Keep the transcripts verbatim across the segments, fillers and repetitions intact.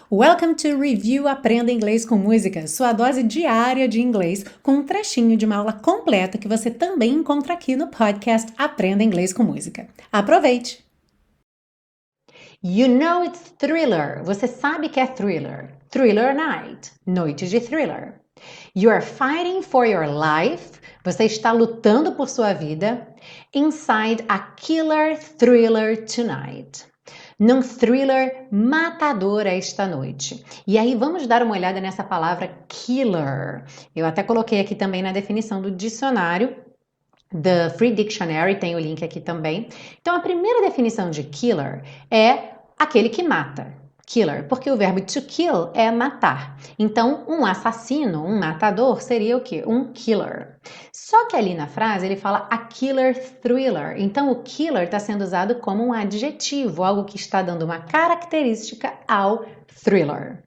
Welcome to Review Aprenda Inglês com Música, sua dose diária de inglês, com um trechinho de uma aula completa que você também encontra aqui no podcast Aprenda Inglês com Música. Aproveite! You know it's thriller. Você sabe que é thriller. Thriller night. Noite de thriller. You are fighting for your life. Você está lutando por sua vida. Inside a killer thriller tonight. Num thriller matador esta noite. E aí vamos dar uma olhada nessa palavra killer. Eu até coloquei aqui também na definição do dicionário. The Free Dictionary, tem o link aqui também. Então, a primeira definição de killer é aquele que mata. Killer, porque o verbo to kill é matar. Então, um assassino, um matador, seria o quê? Um killer. Só que ali na frase ele fala a killer thriller. Então, o killer está sendo usado como um adjetivo, algo que está dando uma característica ao thriller.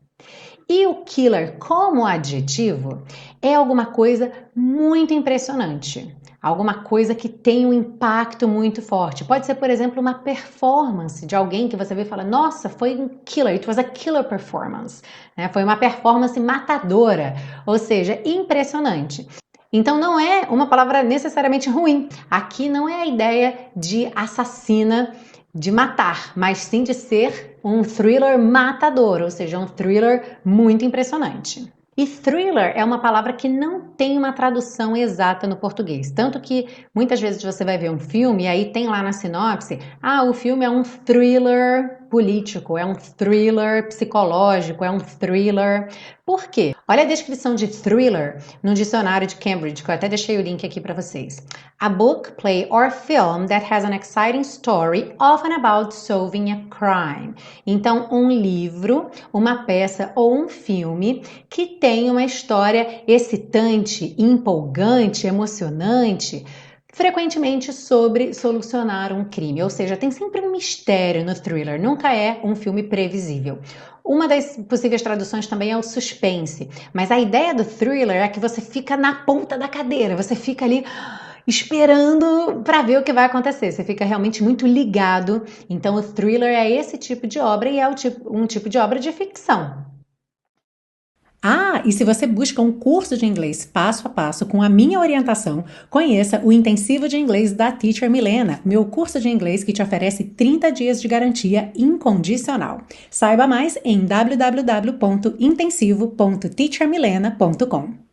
E o killer como adjetivo é alguma coisa muito impressionante. Alguma coisa que tem um impacto muito forte. Pode ser, por exemplo, uma performance de alguém que você vê e fala, nossa, foi um killer, it was a killer performance. Né? Foi uma performance matadora, ou seja, impressionante. Então não é uma palavra necessariamente ruim. Aqui não é a ideia de assassina, de matar, mas sim de ser um thriller matador, ou seja, um thriller muito impressionante. E thriller é uma palavra que não tem uma tradução exata no português. Tanto que muitas vezes você vai ver um filme e aí tem lá na sinopse, ah, o filme é um thriller político, é um thriller psicológico, é um thriller... Por quê? Olha a descrição de thriller no dicionário de Cambridge, que eu até deixei o link aqui para vocês. A book, play or film that has an exciting story, often about solving a crime. Então, um livro, uma peça ou um filme que tem uma história excitante, empolgante, emocionante, frequentemente sobre solucionar um crime, ou seja, tem sempre um mistério no thriller, nunca é um filme previsível. Uma das possíveis traduções também é o suspense, mas a ideia do thriller é que você fica na ponta da cadeira, você fica ali esperando para ver o que vai acontecer, você fica realmente muito ligado. Então o thriller é esse tipo de obra e é um tipo de obra de ficção. Ah, e se você busca um curso de inglês passo a passo com a minha orientação, conheça o Intensivo de Inglês da Teacher Milena, meu curso de inglês que te oferece trinta dias de garantia incondicional. Saiba mais em w w w ponto intensivo ponto teacher milena ponto com.